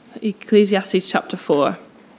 Ecclesiastes chapter 4.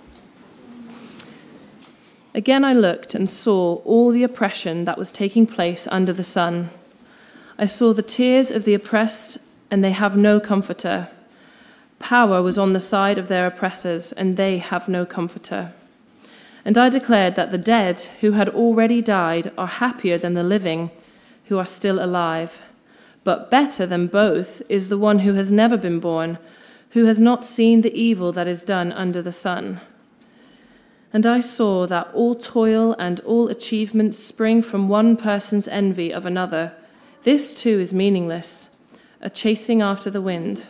Again I looked and saw all the oppression that was taking place under the sun. I saw the tears of the oppressed, and they have no comforter. Power was on the side of their oppressors, and they have no comforter. And I declared that the dead who had already died are happier than the living who are still alive. But better than both is the one who has never been born, who has not seen the evil that is done under the sun. And I saw that all toil and all achievement spring from one person's envy of another. This too is meaningless, a chasing after the wind.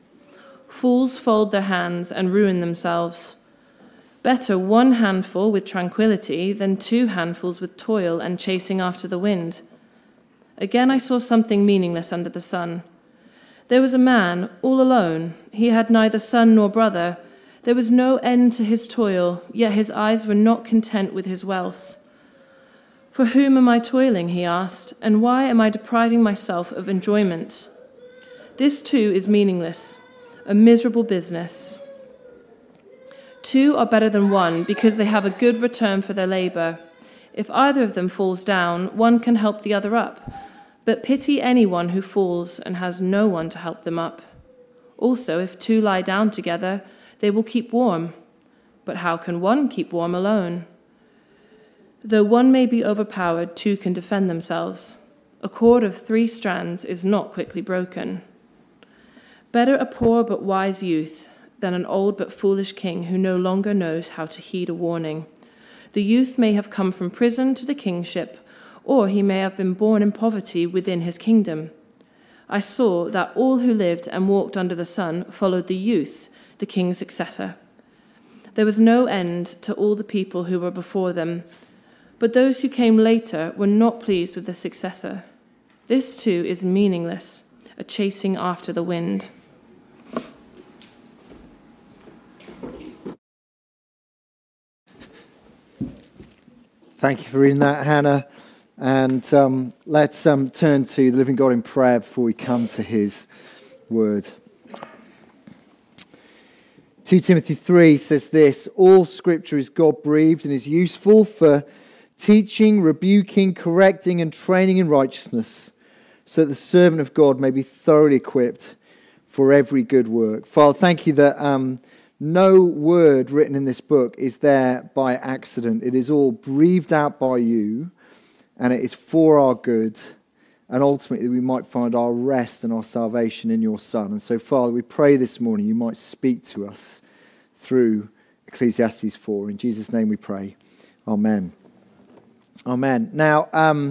Fools fold their hands and ruin themselves. Better one handful with tranquility than two handfuls with toil and chasing after the wind. Again I saw something meaningless under the sun. There was a man all alone. He had neither son nor brother. There was no end to his toil, yet his eyes were not content with his wealth. For whom am I toiling, he asked, and why am I depriving myself of enjoyment? This too is meaningless, a miserable business. Two are better than one because they have a good return for their labor. If either of them falls down, one can help the other up. But pity anyone who falls and has no one to help them up. Also, if two lie down together, they will keep warm. But how can one keep warm alone? Though one may be overpowered, two can defend themselves. A cord of 3 strands is not quickly broken. Better a poor but wise youth than an old but foolish king who no longer knows how to heed a warning. The youth may have come from prison to the kingship, or he may have been born in poverty within his kingdom. I saw that all who lived and walked under the sun followed the youth, the king's successor. There was no end to all the people who were before them, but those who came later were not pleased with the successor. This too is meaningless, a chasing after the wind. Thank you for reading that, Hannah. And let's turn to the living God in prayer before we come to his word. 2 Timothy 3 says this: all scripture is God-breathed and is useful for teaching, rebuking, correcting, and training in righteousness, so that the servant of God may be thoroughly equipped for every good work. Father, thank you that no word written in this book is there by accident. It is all breathed out by you, and it is for our good, and ultimately we might find our rest and our salvation in your Son. And so, Father, we pray this morning you might speak to us through Ecclesiastes 4. In Jesus' name we pray. Amen. Amen. Now,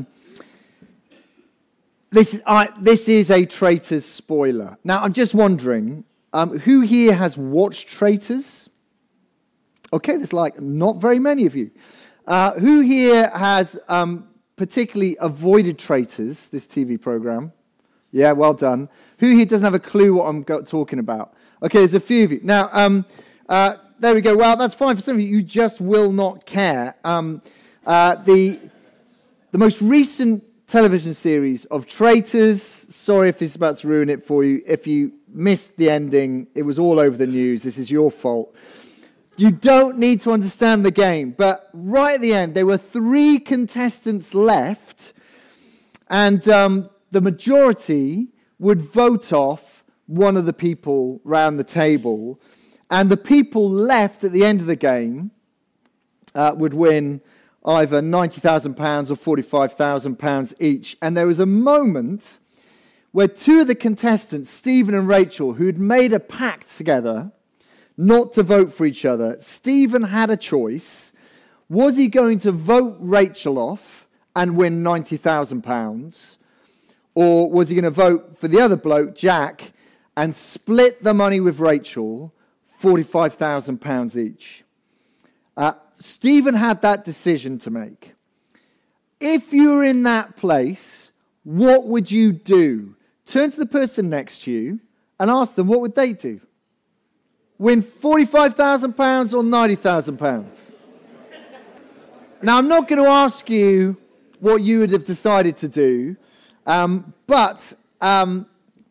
this is a Traitors spoiler. Now, I'm just wondering, who here has watched Traitors? Okay, there's not very many of you. Who here has particularly avoided Traitors, this TV program? Yeah, well done. Who here doesn't have a clue what I'm talking about? Okay, there's a few of you. Now, there we go. Well, that's fine for some of you. You just will not care. The most recent television series of Traitors, sorry if it's about to ruin it for you. If you missed the ending, it was all over the news. This is your fault. You don't need to understand the game, but right at the end, there were 3 contestants left, and the majority would vote off one of the people round the table, and the people left at the end of the game would win either £90,000 or £45,000 each. And there was a moment where 2 of the contestants, Stephen and Rachel, who had made a pact together not to vote for each other, Stephen had a choice. Was he going to vote Rachel off and win £90,000? Or was he going to vote for the other bloke, Jack, and split the money with Rachel, £45,000 each? Stephen had that decision to make. If you were in that place, what would you do? Turn to the person next to you and ask them, what would they do? Win £45,000 or £90,000? Now, I'm not going to ask you what you would have decided to do, but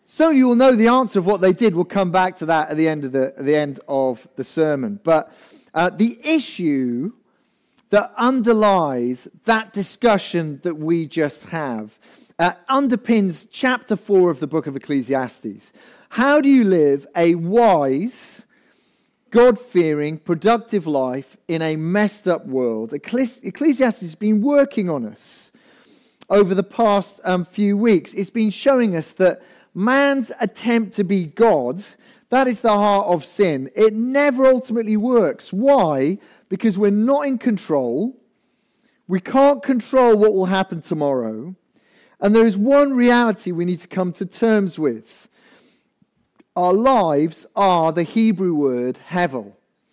Some of you will know the answer of what they did. We'll come back to that at the end of the sermon. But the issue that underlies that discussion that we just have underpins chapter 4 of the book of Ecclesiastes. How do you live a wise, God-fearing, productive life in a messed up world? Ecclesiastes has been working on us over the past few weeks. It's been showing us that man's attempt to be God, that is the heart of sin. It never ultimately works. Why? Because we're not in control. We can't control what will happen tomorrow. And there is one reality we need to come to terms with. Our lives are the Hebrew word hevel.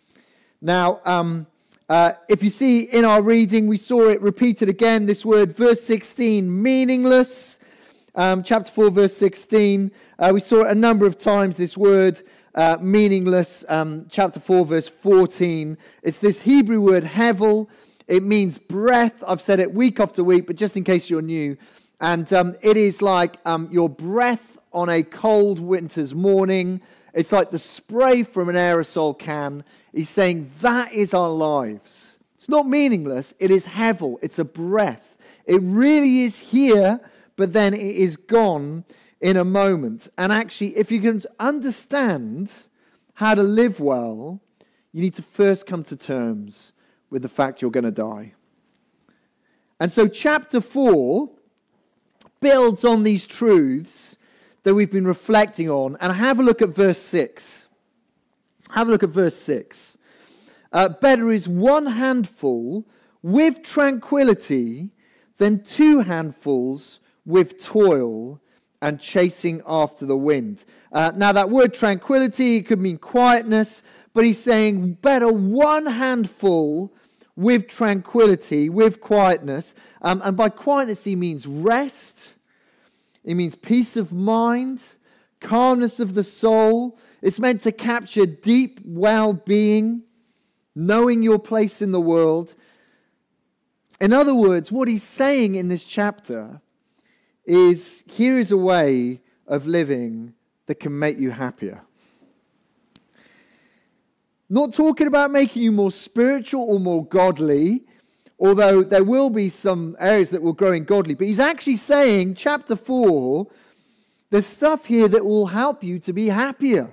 Now, if you see in our reading, we saw it repeated again, this word, verse 16, meaningless. Chapter 4, verse 16. We saw it a number of times, this word, meaningless. Chapter 4, verse 14. It's this Hebrew word, hevel. It means breath. I've said it week after week, but just in case you're new. And it is like your breath on a cold winter's morning. It's like the spray from an aerosol can. He's saying that is our lives. It's not meaningless. It is hevel. It's a breath. It really is here, but then it is gone in a moment. And actually, if you can understand how to live well, you need to first come to terms with the fact you're going to die. And so chapter 4 builds on these truths that we've been reflecting on. And have a look at verse 6. Have a look at verse 6. Better is one handful with tranquility than 2 handfuls with toil and chasing after the wind. Now that word tranquility could mean quietness, but he's saying better one handful with tranquility, with quietness. And by quietness he means rest. It means peace of mind, calmness of the soul. It's meant to capture deep well-being, knowing your place in the world. In other words, what he's saying in this chapter is, here is a way of living that can make you happier. Not talking about making you more spiritual or more godly, although there will be some areas that will grow in godly. But he's actually saying, chapter 4, there's stuff here that will help you to be happier.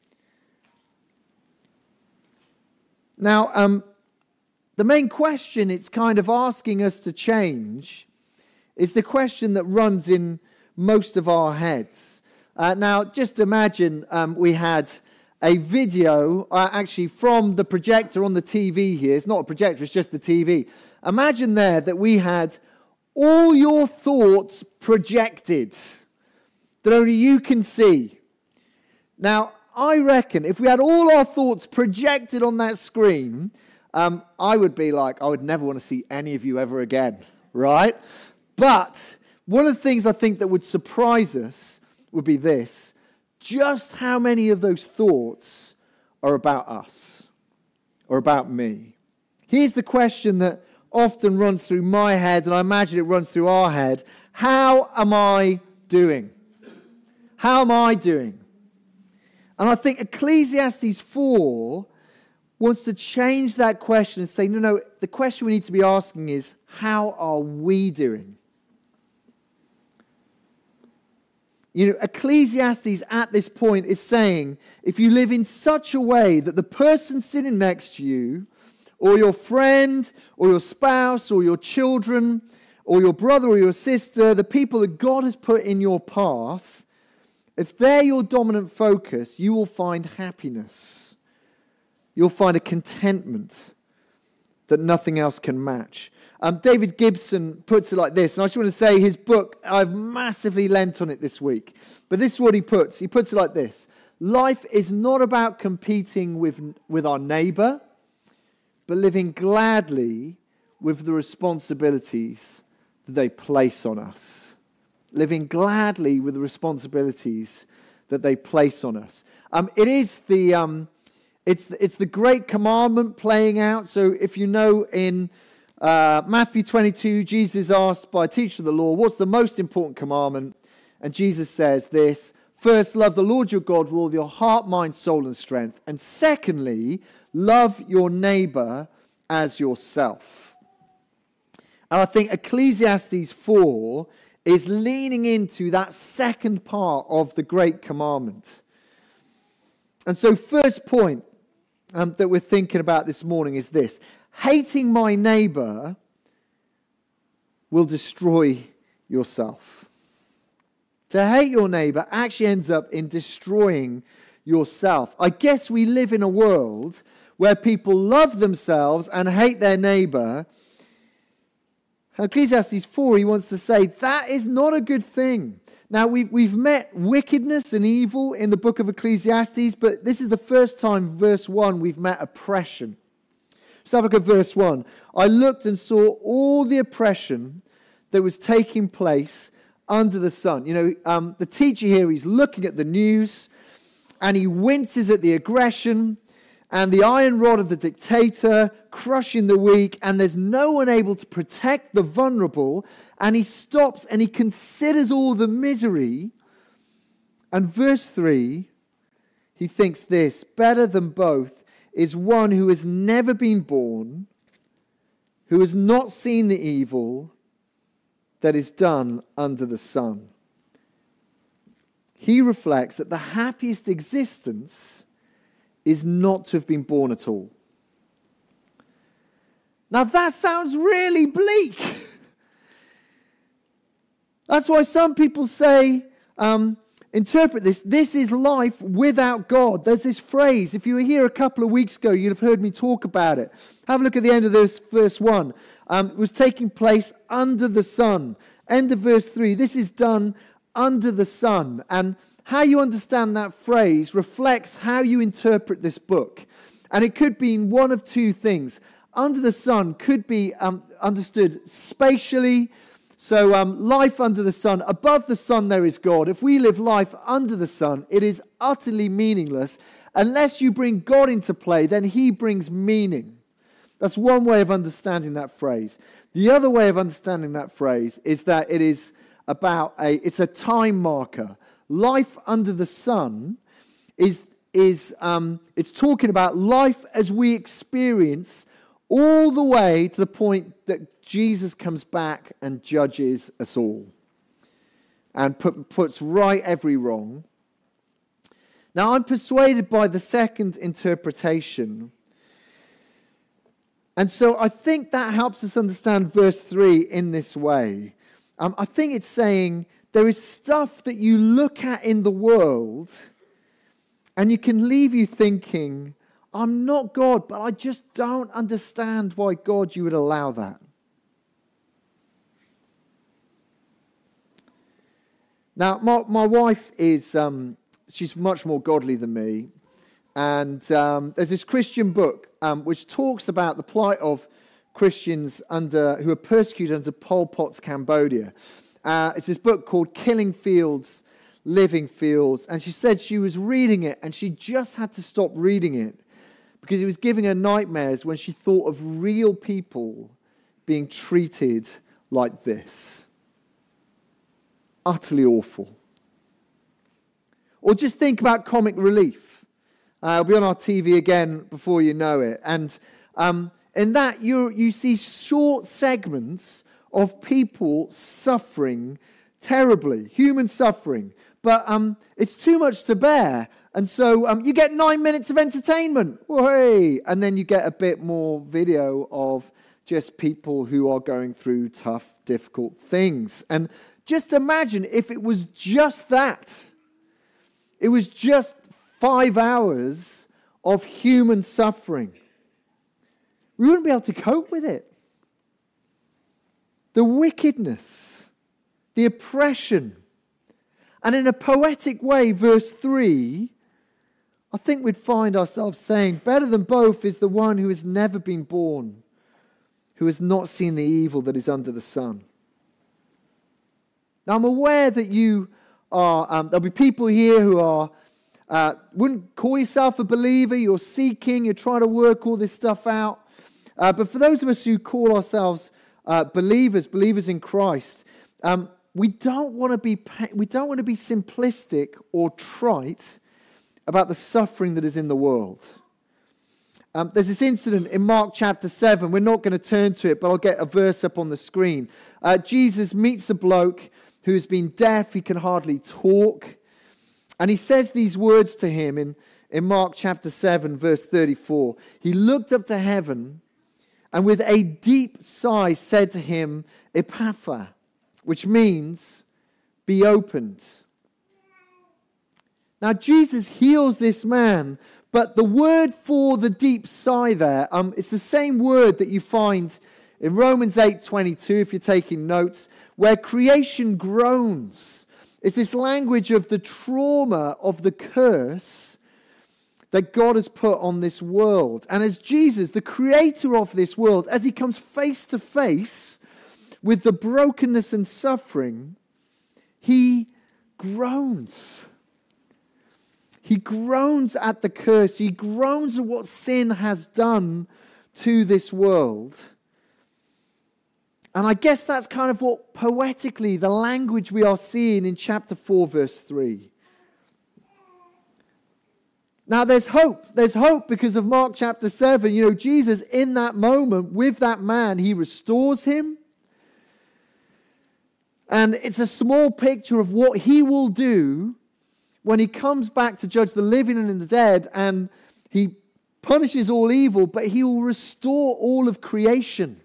Now, the main question it's kind of asking us to change is the question that runs in most of our heads. Now, just imagine we had a video actually from the projector on the TV here. It's not a projector, it's just the TV. Imagine there that we had all your thoughts projected that only you can see. Now, I reckon if we had all our thoughts projected on that screen, I would be like, I would never want to see any of you ever again, right? But one of the things I think that would surprise us would be this: just how many of those thoughts are about us or about me? Here's the question that often runs through my head, and I imagine it runs through our head. How am I doing? How am I doing? And I think Ecclesiastes 4 wants to change that question and say, no, the question we need to be asking is, how are we doing? You know, Ecclesiastes at this point is saying, if you live in such a way that the person sitting next to you, or your friend, or your spouse, or your children, or your brother or your sister, the people that God has put in your path, if they're your dominant focus, you will find happiness. You'll find a contentment that nothing else can match. David Gibson puts it like this, and I just want to say his book, I've massively lent on it this week. But this is what he puts. He puts it like this: life is not about competing with our neighbor, but living gladly with the responsibilities that they place on us. Living gladly with the responsibilities that they place on us. It is it's the great commandment playing out. So if you know in Matthew 22, Jesus is asked by a teacher of the law, what's the most important commandment? And Jesus says this: First, love the Lord your God with all your heart, mind, soul, and strength. And secondly, love your neighbor as yourself. And I think Ecclesiastes 4 is leaning into that second part of the Great Commandment. And so first point that we're thinking about this morning is this. Hating my neighbor will destroy yourself. To hate your neighbor actually ends up in destroying yourself. I guess we live in a world where people love themselves and hate their neighbor. Ecclesiastes 4, he wants to say that is not a good thing. Now, we've met wickedness and evil in the book of Ecclesiastes, but this is the first time, verse 1, we've met oppression. Let's have a look at verse 1. I looked and saw all the oppression that was taking place under the sun. You know, the teacher here, he's looking at the news, and he winces at the aggression and the iron rod of the dictator crushing the weak, and there's no one able to protect the vulnerable, and he stops and he considers all the misery. And verse 3, he thinks this, better than both is one who has never been born, who has not seen the evil that is done under the sun. He reflects that the happiest existence is not to have been born at all. Now that sounds really bleak. That's why some people say, interpret this is life without God. There's this phrase, if you were here a couple of weeks ago, you'd have heard me talk about it. Have a look at the end of this verse 1. It was taking place under the sun. End of verse 3, this is done under the sun. And how you understand that phrase reflects how you interpret this book. And it could be one of two things. Under the sun could be understood spatially. So life under the sun. Above the sun there is God. If we live life under the sun, it is utterly meaningless. Unless you bring God into play, then he brings meaning. That's one way of understanding that phrase. The other way of understanding that phrase is that it is it's a time marker. Life under the sun is it's talking about life as we experience all the way to the point that Jesus comes back and judges us all and puts right every wrong. Now, I'm persuaded by the second interpretation. And so I think that helps us understand verse 3 in this way. I think it's saying there is stuff that you look at in the world and you can leave you thinking, I'm not God, but I just don't understand why, God, you would allow that. Now, my wife is, she's much more godly than me. And there's this Christian book which talks about the plight of Christians who are persecuted under Pol Pot's Cambodia. It's this book called Killing Fields, Living Fields. And she said she was reading it and she just had to stop reading it because it was giving her nightmares when she thought of real people being treated like this. Utterly awful. Or just think about Comic Relief. It'll be on our TV again before you know it. And in that, you see short segments of people suffering terribly, human suffering. But it's too much to bear. And so you get 9 minutes of entertainment. Hey! And then you get a bit more video of just people who are going through tough, difficult things. And just imagine if it was just that. It was just 5 hours of human suffering. We wouldn't be able to cope with it. The wickedness, the oppression. And in a poetic way, verse 3, I think we'd find ourselves saying, better than both is the one who has never been born, who has not seen the evil that is under the sun. Now, I'm aware that you are, there'll be people here who are, wouldn't call yourself a believer, you're seeking, you're trying to work all this stuff out. But for those of us who call ourselves believers in Christ, we don't want to be simplistic or trite about the suffering that is in the world. There's this incident in Mark chapter 7. We're not going to turn to it, but I'll get a verse up on the screen. Jesus meets a bloke who's been deaf. He can hardly talk. And he says these words to him in Mark chapter 7, verse 34. He looked up to heaven and with a deep sigh said to him, Ephphatha, which means, be opened. Now Jesus heals this man, but the word for the deep sigh there, it's the same word that you find in Romans 8:22, if you're taking notes, where creation groans. It's this language of the trauma of the curse that God has put on this world. And as Jesus, the creator of this world, as he comes face to face with the brokenness and suffering, he groans. He groans at the curse. He groans at what sin has done to this world. And I guess that's kind of what poetically the language we are seeing in chapter 4, verse 3. Now there's hope. There's hope because of Mark chapter 7. You know, Jesus in that moment with that man, he restores him. And it's a small picture of what he will do when he comes back to judge the living and the dead, and he punishes all evil, but he will restore all of creation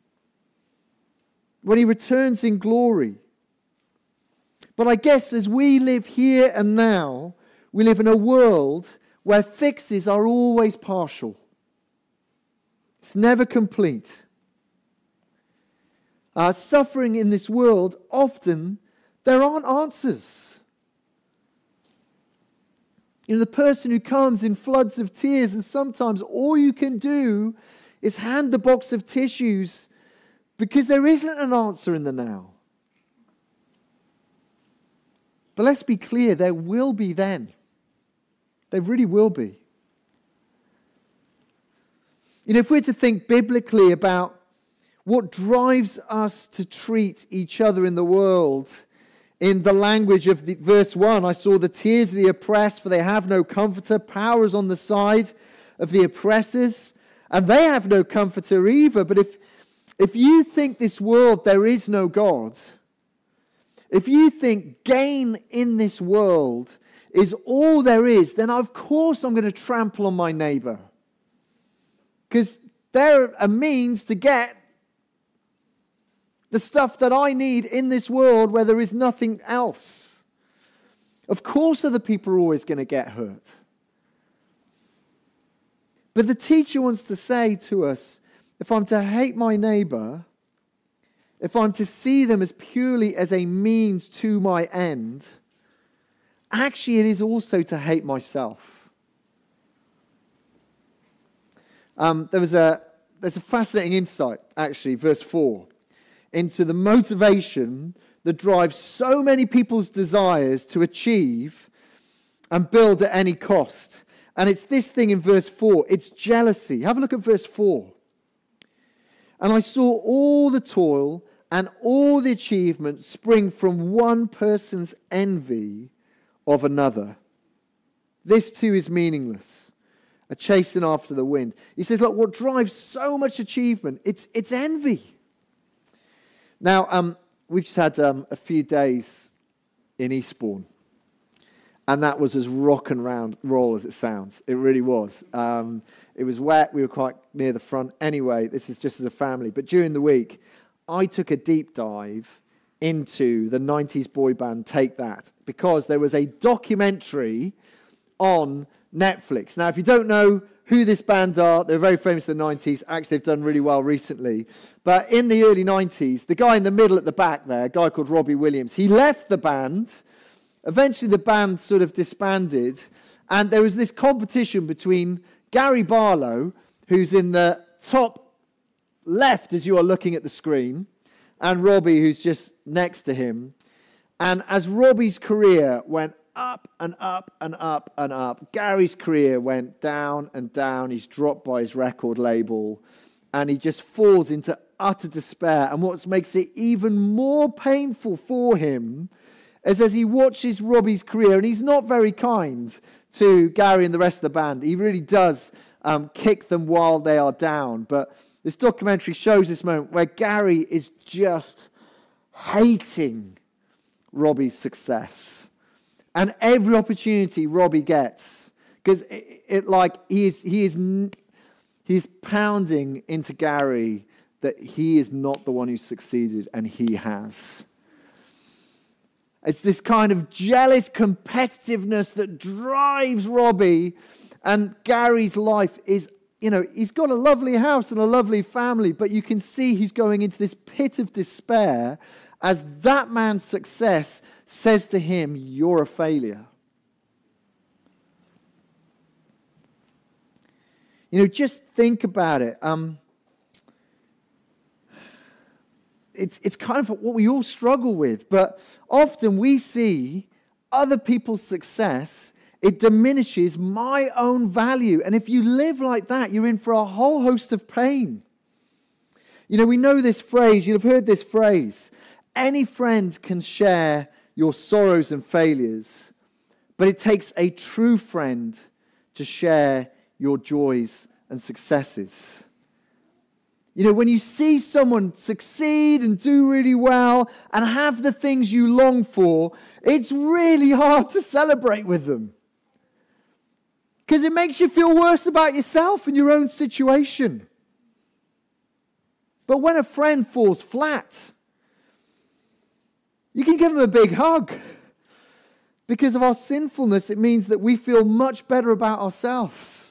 when he returns in glory. But I guess as we live here and now, we live in a world where fixes are always partial. It's never complete. Suffering in this world, often there aren't answers. You know, the person who comes in floods of tears, and sometimes all you can do is hand the box of tissues because there isn't an answer in the now. But let's be clear, there will be then. There really will be. You know, if we're to think biblically about what drives us to treat each other in the world, in the language of verse 1, I saw the tears of the oppressed, for they have no comforter. Power is on the side of the oppressors, and they have no comforter either. But if you think this world there is no God, if you think gain in this world is all there is, then of course I'm going to trample on my neighbor. Because they're a means to get the stuff that I need in this world where there is nothing else. Of course other people are always going to get hurt. But the teacher wants to say to us, if I'm to hate my neighbor, if I'm to see them as purely as a means to my end, actually it is also to hate myself. There's a fascinating insight, actually, verse 4, into the motivation that drives so many people's desires to achieve and build at any cost. And it's this thing in verse 4. It's jealousy. Have a look at verse 4. And I saw all the toil and all the achievement spring from one person's envy of another. This too is meaningless, a chasing after the wind. He says, look, what drives so much achievement, it's envy. Now, we've just had a few days in Eastbourne, and that was as rock and roll as it sounds. It really was. It was wet. We were quite near the front. Anyway, this is just as a family. But during the week, I took a deep dive into the 90s boy band Take That, because there was a documentary on Netflix. Now, if you don't know who this band are, they're very famous in the 90s. Actually, they've done really well recently. But in the early 90s, the guy in the middle at the back there, a guy called Robbie Williams, he left the band. Eventually, the band sort of disbanded. And there was this competition between Gary Barlow, who's in the top left as you are looking at the screen, and Robbie, who's just next to him. And as Robbie's career went up and up and up and up, Gary's career went down and down. He's dropped by his record label, and he just falls into utter despair. And what makes it even more painful for him is as he watches Robbie's career, and he's not very kind to Gary and the rest of the band. He really does kick them while they are down. But this documentary shows this moment where Gary is just hating Robbie's success. And every opportunity Robbie gets, because he's pounding into Gary that he is not the one who succeeded and he has. It's this kind of jealous competitiveness that drives Robbie, and Gary's life is, he's got a lovely house and a lovely family, but you can see he's going into this pit of despair as that man's success says to him, you're a failure. Just think about it. It's kind of what we all struggle with, but often we see other people's success, it diminishes my own value. And if you live like that, you're in for a whole host of pain. We know this phrase, you've heard this phrase, any friend can share your sorrows and failures, but it takes a true friend to share your joys and successes. When you see someone succeed and do really well and have the things you long for, it's really hard to celebrate with them. Because it makes you feel worse about yourself and your own situation. But when a friend falls flat, you can give them a big hug. Because of our sinfulness, it means that we feel much better about ourselves.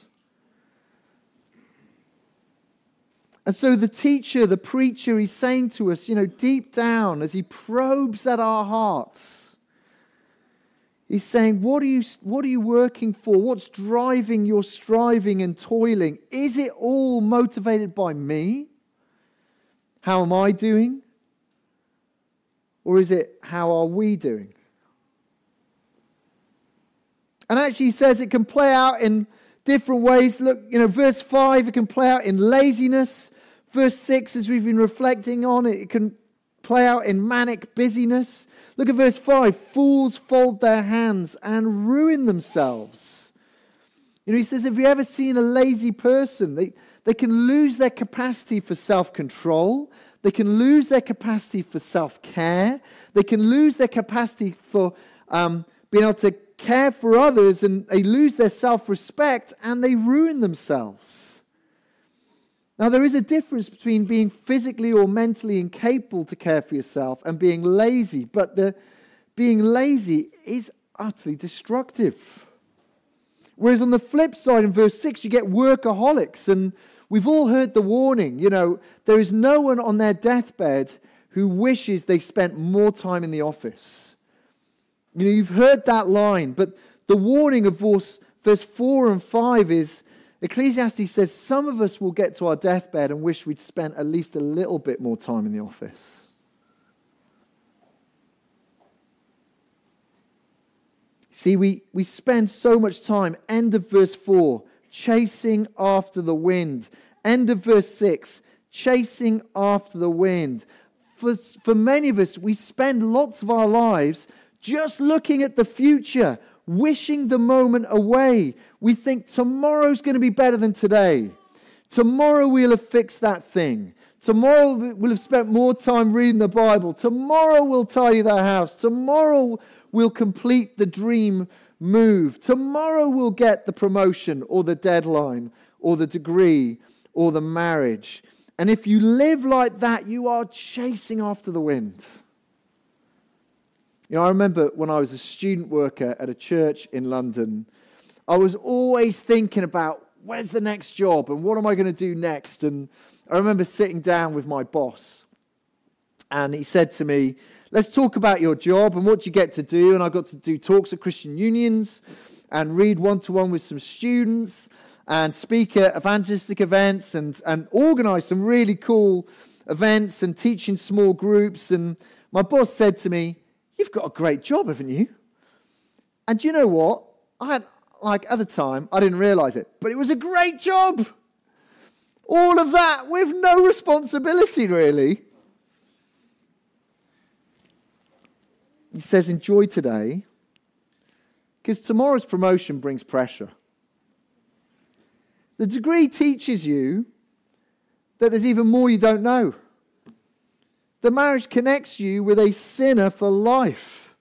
And so the teacher, the preacher, he's saying to us, deep down, as he probes at our hearts, he's saying, what are you working for? What's driving your striving and toiling? Is it all motivated by me? How am I doing? Or is it, how are we doing? And actually he says it can play out in different ways. Look, verse 5, it can play out in laziness. Verse 6, as we've been reflecting on it, it can play out in manic busyness. Look at verse 5. Fools fold their hands and ruin themselves. He says, have you ever seen a lazy person? They can lose their capacity for self-control. They can lose their capacity for self-care. They can lose their capacity for being able to care for others, and they lose their self-respect and they ruin themselves. Now, there is a difference between being physically or mentally incapable to care for yourself and being lazy, but being lazy is utterly destructive. Whereas on the flip side, in verse 6, you get workaholics, and we've all heard the warning. There is no one on their deathbed who wishes they spent more time in the office. You've heard that line, but the warning of verse 4 and 5 is, Ecclesiastes says, some of us will get to our deathbed and wish we'd spent at least a little bit more time in the office. See, we spend so much time, end of verse 4, chasing after the wind. End of verse 6, chasing after the wind. For many of us, we spend lots of our lives just looking at the future, wishing the moment away. We think tomorrow's going to be better than today. Tomorrow we'll have fixed that thing. Tomorrow we'll have spent more time reading the Bible. Tomorrow we'll tidy the house. Tomorrow we'll complete the dream move. Tomorrow we'll get the promotion or the deadline or the degree or the marriage. And if you live like that, you are chasing after the wind. I remember when I was a student worker at a church in London, I was always thinking about where's the next job and what am I going to do next? And I remember sitting down with my boss and he said to me, let's talk about your job and what you get to do. And I got to do talks at Christian unions and read one-to-one with some students and speak at evangelistic events and organise some really cool events and teach in small groups. And my boss said to me, you've got a great job, haven't you? And do you know what? At the time, I didn't realise it, but it was a great job. All of that with no responsibility, really. He says, enjoy today, because tomorrow's promotion brings pressure. The degree teaches you that there's even more you don't know. The marriage connects you with a sinner for life.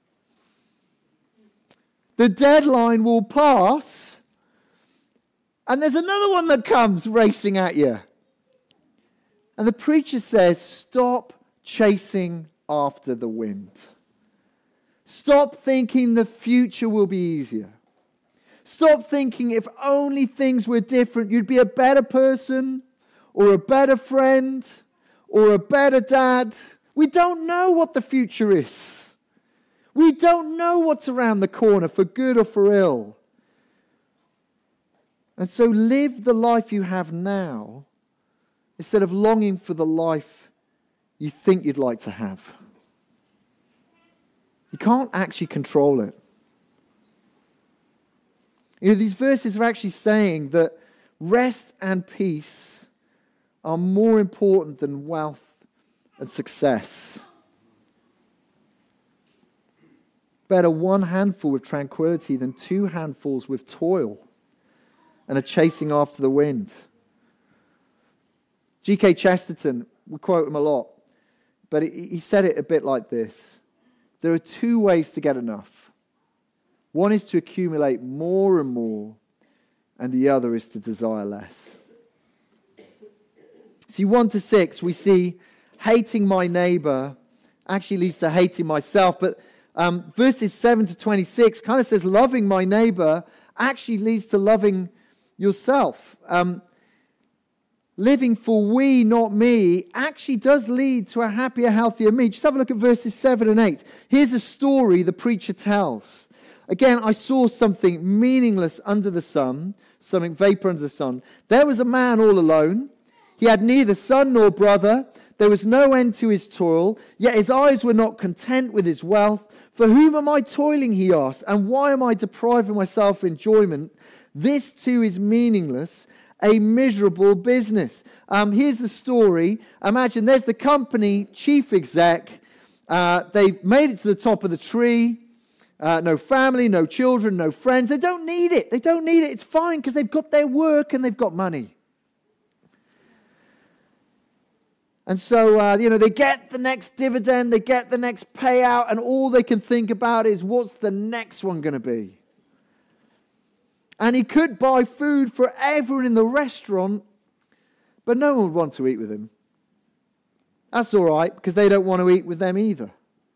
The deadline will pass, and there's another one that comes racing at you. And the preacher says, stop chasing after the wind. Stop thinking the future will be easier. Stop thinking if only things were different, you'd be a better person, or a better friend, or a better dad. We don't know what the future is. We don't know what's around the corner, for good or for ill. And so live the life you have now, instead of longing for the life you think you'd like to have. You can't actually control it. You know, these verses are actually saying that rest and peace are more important than wealth and success. Better one handful with tranquility than two handfuls with toil and a chasing after the wind. G.K. Chesterton, we quote him a lot, but he said it a bit like this. There are two ways to get enough. One is to accumulate more and more, and the other is to desire less. See, 1-6, we see hating my neighbor actually leads to hating myself. But verses 7-26 kind of says loving my neighbor actually leads to loving yourself. Living for we, not me, actually does lead to a happier, healthier me. Just have a look at verses 7 and 8. Here's a story the preacher tells. Again, I saw something meaningless under the sun, something vapor under the sun. There was a man all alone. He had neither son nor brother. There was no end to his toil, yet his eyes were not content with his wealth. For whom am I toiling, he asked, and why am I depriving myself of enjoyment? This too is meaningless, a miserable business. Here's the story. Imagine there's the company chief exec. They've made it to the top of the tree. No family, no children, no friends. They don't need it. They don't need it. It's fine because they've got their work and they've got money. And so, they get the next dividend, they get the next payout, and all they can think about is what's the next one going to be? And he could buy food for everyone in the restaurant, but no one would want to eat with him. That's all right, because they don't want to eat with them either.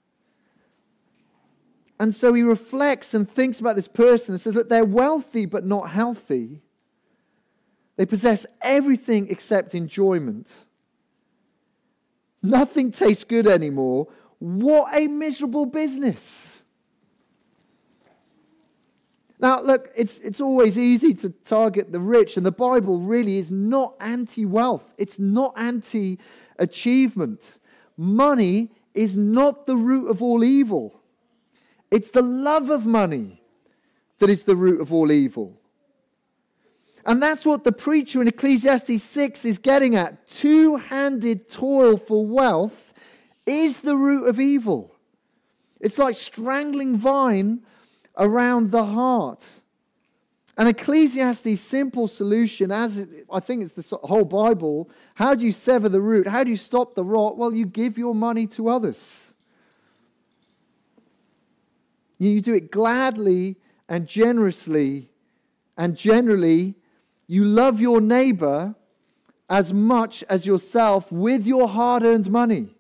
And so he reflects and thinks about this person and says, look, they're wealthy but not healthy. They possess everything except enjoyment. Nothing tastes good anymore. What a miserable business. Now, look, it's always easy to target the rich, and the Bible really is not anti-wealth. It's not anti-achievement. Money is not the root of all evil. It's the love of money that is the root of all evil. And that's what the preacher in Ecclesiastes 6 is getting at. Two-handed toil for wealth is the root of evil. It's like strangling vine around the heart. And Ecclesiastes' simple solution, I think it's the whole Bible, how do you sever the root? How do you stop the rot? Well, you give your money to others. You do it gladly and generously, and generally, you love your neighbor as much as yourself with your hard-earned money.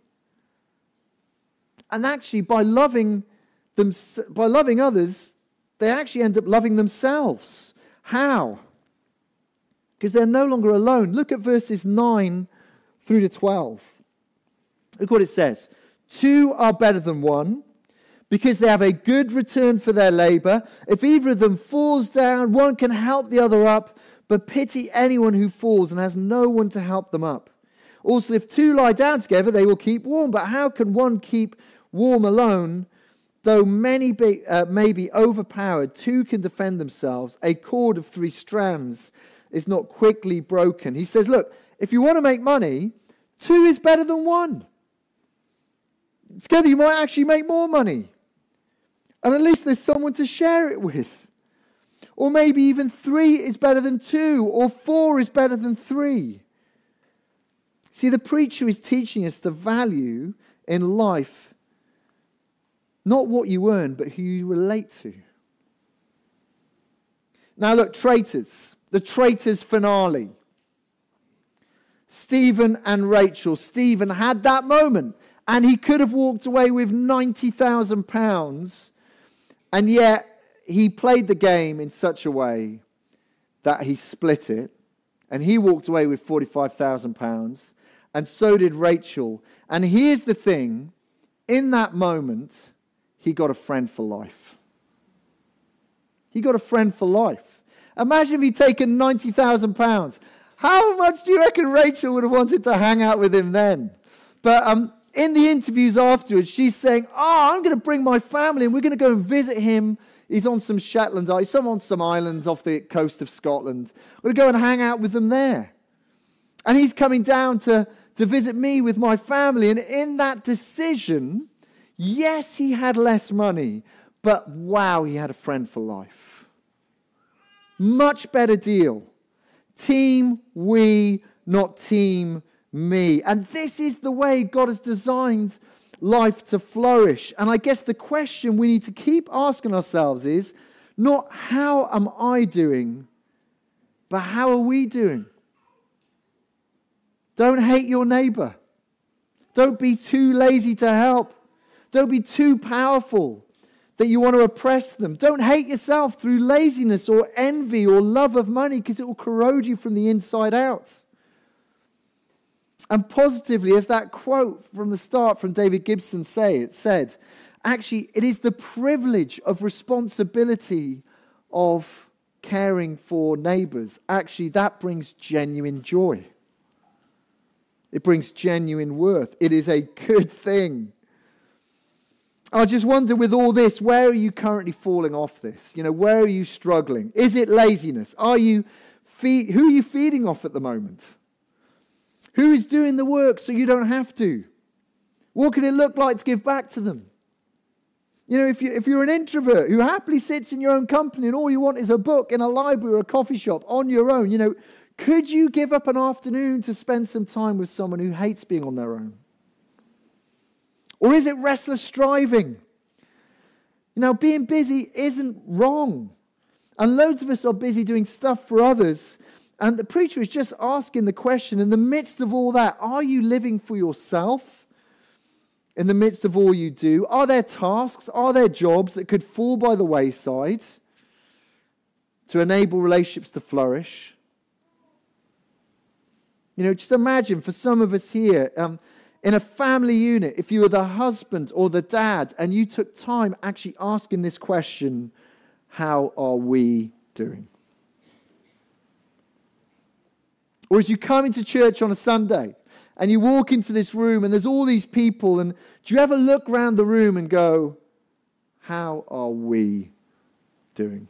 And actually, by loving others, they actually end up loving themselves. How? Because they're no longer alone. Look at verses 9 through to 12. Look what it says. Two are better than one, because they have a good return for their labor. If either of them falls down, one can help the other up, but pity anyone who falls and has no one to help them up. Also, if two lie down together, they will keep warm. But how can one keep warm alone? Though many may be overpowered, two can defend themselves. A cord of 3 strands is not quickly broken. He says, look, if you want to make money, 2 is better than 1. Together you might actually make more money. And at least there's someone to share it with. Or maybe even 3 is better than 2, or 4 is better than 3. See, the preacher is teaching us to value in life not what you earn, but who you relate to. Now look, traitors. The traitors finale. Stephen and Rachel. Stephen had that moment, and he could have walked away with £90,000, and yet he played the game in such a way that he split it, and he walked away with £45,000, and so did Rachel. And here's the thing, in that moment, he got a friend for life. He got a friend for life. Imagine if he'd taken £90,000. How much do you reckon Rachel would have wanted to hang out with him then? But in the interviews afterwards, she's saying, I'm going to bring my family and we're going to go and visit him. He's on some Shetland Islands, some islands off the coast of Scotland. We're going to go and hang out with them there. And he's coming down to visit me with my family. And in that decision, yes, he had less money, but wow, he had a friend for life. Much better deal. Team we, not team me. And this is the way God has designed life to flourish. And I guess the question we need to keep asking ourselves is not how am I doing, but how are we doing? Don't hate your neighbor. Don't be too lazy to help. Don't be too powerful that you want to oppress them. Don't hate yourself through laziness or envy or love of money, because it will corrode you from the inside out. And positively, as that quote from the start from David Gibson said, actually, it is the privilege of responsibility of caring for neighbors. Actually, that brings genuine joy. It brings genuine worth. It is a good thing. I just wonder, with all this, where are you currently falling off this? Where are you struggling? Is it laziness? Who are you feeding off at the moment? Who is doing the work so you don't have to? What can it look like to give back to them? If you're an introvert who happily sits in your own company and all you want is a book in a library or a coffee shop on your own, could you give up an afternoon to spend some time with someone who hates being on their own? Or is it restless striving? Being busy isn't wrong. And loads of us are busy doing stuff for others. And the preacher is just asking the question, in the midst of all that, are you living for yourself? In the midst of all you do, are there tasks, are there jobs that could fall by the wayside to enable relationships to flourish? Just imagine for some of us here, in a family unit, if you were the husband or the dad and you took time actually asking this question, how are we doing? Or as you come into church on a Sunday and you walk into this room and there's all these people, and do you ever look around the room and go, how are we doing?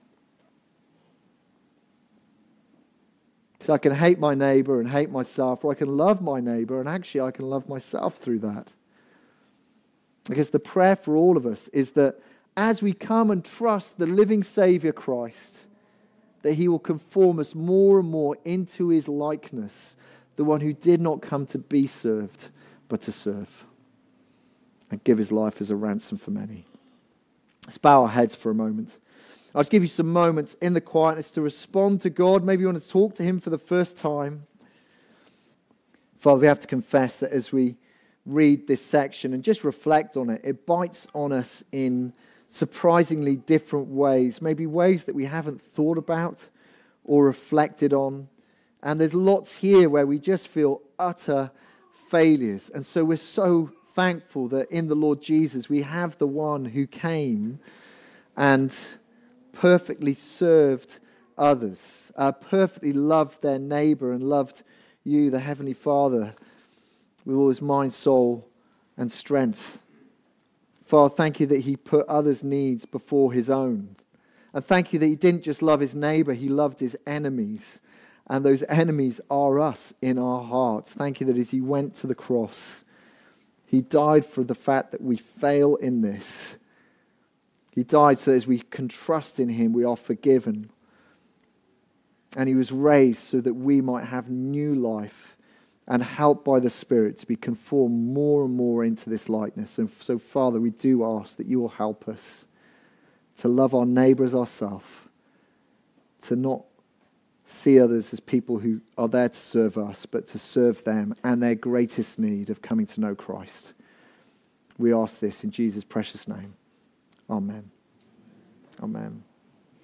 So I can hate my neighbor and hate myself, or I can love my neighbor and actually I can love myself through that. I guess the prayer for all of us is that as we come and trust the living Savior Christ, that he will conform us more and more into his likeness, the one who did not come to be served, but to serve and give his life as a ransom for many. Let's bow our heads for a moment. I'll just give you some moments in the quietness to respond to God. Maybe you want to talk to him for the first time. Father, we have to confess that as we read this section and just reflect on it, it bites on us in surprisingly different ways, maybe ways that we haven't thought about or reflected on. And there's lots here where we just feel utter failures. And so we're so thankful that in the Lord Jesus we have the one who came and perfectly served others, perfectly loved their neighbor and loved you, the Heavenly Father, with all his mind, soul, and strength. Father, thank you that he put others' needs before his own. And thank you that he didn't just love his neighbor, he loved his enemies. And those enemies are us in our hearts. Thank you that as he went to the cross, he died for the fact that we fail in this. He died so that as we can trust in him, we are forgiven. And he was raised so that we might have new life and helped by the Spirit to be conformed more and more into this likeness. And so, Father, we do ask that you will help us to love our neighbour as ourselves, to not see others as people who are there to serve us, but to serve them and their greatest need of coming to know Christ. We ask this in Jesus' precious name. Amen. Amen.